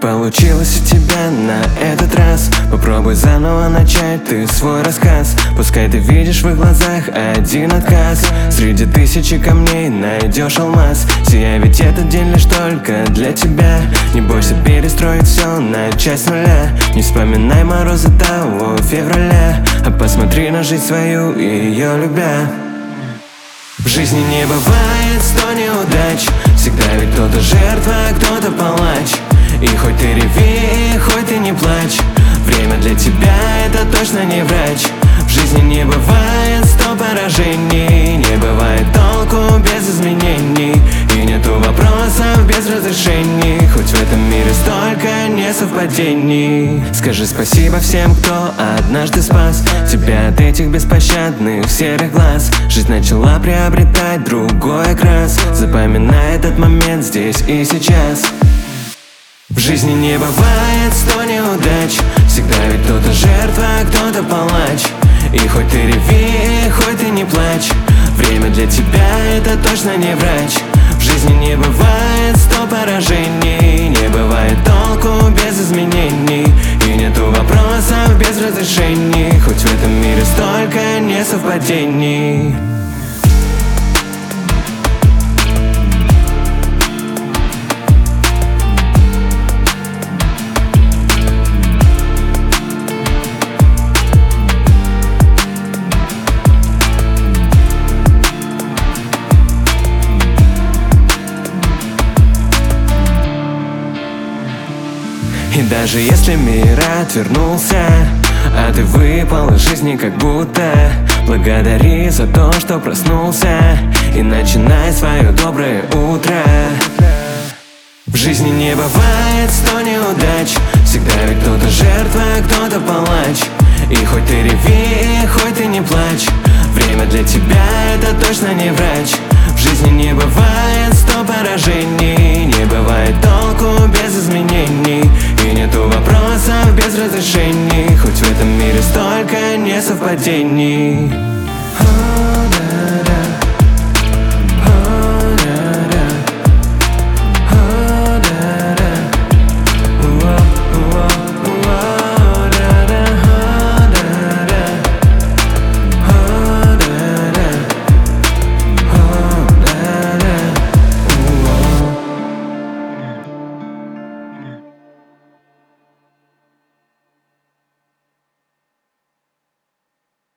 получилось у тебя на этот раз? Попробуй заново начать ты свой рассказ. Пускай ты видишь в их глазах один отказ. Среди тысячи камней найдешь алмаз. Сия, ведь этот день лишь только для тебя. Не бойся перестроить все, начать с нуля. Не вспоминай морозы того февраля, а посмотри на жизнь свою, ее любя. В жизни не бывает 100 неудач. Всегда ведь кто-то жертва, а кто-то палач. И хоть ты реви, хоть ты не плачь, время для тебя это точно не врач. В жизни не бывает 100 поражений. Не бывает толку без изменений. И нету вопросов без разрешений. Хоть в этом мире столько несовпадений. Скажи спасибо всем, кто однажды спас тебя от этих беспощадных серых глаз. Жизнь начала приобретать другой окрас. Запоминай этот момент здесь и сейчас. В жизни не бывает 100 неудач. Всегда ведь кто-то жертва, а кто-то палач. И хоть ты реви, хоть ты не плачь, время для тебя это точно не врач. В жизни не бывает 100 поражений. Не бывает толку без изменений. И нету вопросов без разрешений. Хоть в этом мире столько несовпадений. И даже если мир отвернулся, а ты выпал из жизни как будто, благодари за то, что проснулся, и начинай свое доброе утро. В жизни не бывает 100 неудач. Всегда ведь кто-то жертва, а кто-то палач. И хоть ты реви, хоть ты не плачь, время для тебя это точно не врач. В жизни не бывает 100 поражений. Не бывает толку без изменений. И нету вопросов без разрешений. Хоть в этом мире столько несовпадений.